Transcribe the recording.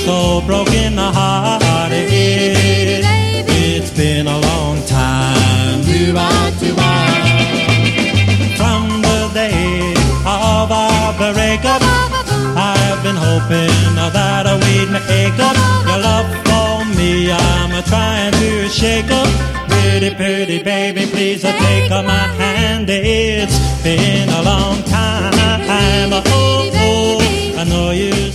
so broken hearted. It's been a long time. From the day of our breakup, I've been hoping that we'd make up. Your love for me, I'm trying to shake up. Pretty baby, please take my hand. It's been a long time. Oh, I know you